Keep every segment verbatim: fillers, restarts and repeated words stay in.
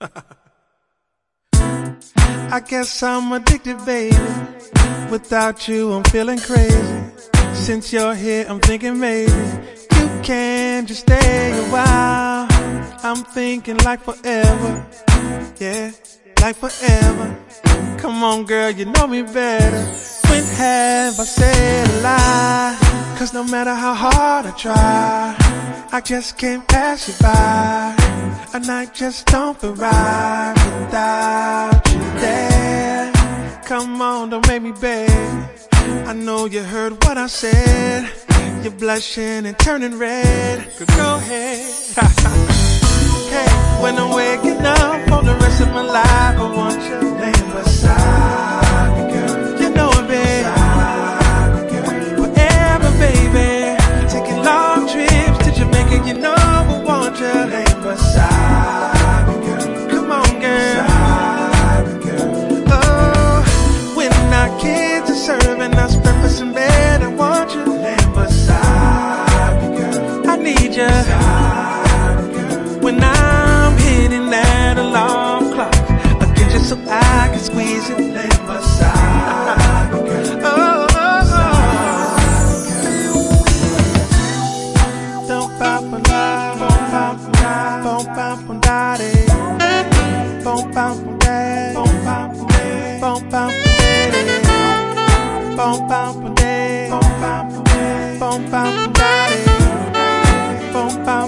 I guess I'm addicted, baby. Without you, I'm feeling crazy. Since you're here, I'm thinking maybe you can just stay a while. I'm thinking like forever. Yeah, like forever. Come on, girl, you know me better. When have I said a lie? Cause no matter how hard I try, I just can't pass you by. A night just don't feel right without you there. Come on, don't make me beg. I know you heard what I said. You're blushing and turning red. Go ahead. Hey, when I'm waking up for the rest of my life, I want you laying beside me, girl. You know it, babe. Forever, baby. Taking long trips to Jamaica, you know I want you laying beside me, girl. Come on, girl. Oh, when our kids are serving us breakfast in bed, I want you laying beside me, girl. I need you. When I'm hitting that alarm clock, I get you so I can squeeze it, lay beside me, girl. Oh, oh, oh. Don't pop a lie, don't pop a lie, don't pop a daddy, don't pop a daddy, don't pop a daddy, don't pop a daddy, don't pop a daddy, don't pop a daddy, don't pop a daddy, don't pop a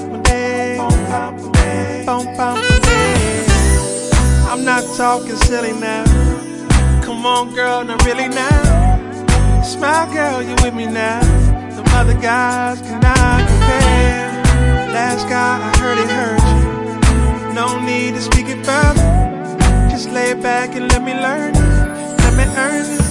I'm not talking silly now. Come on, girl, not really now. Smile, girl, you with me now. Some other guys cannot compare. Last guy, I heard it hurt you. No need to speak it further. Just lay back and let me learn. Let me earn it.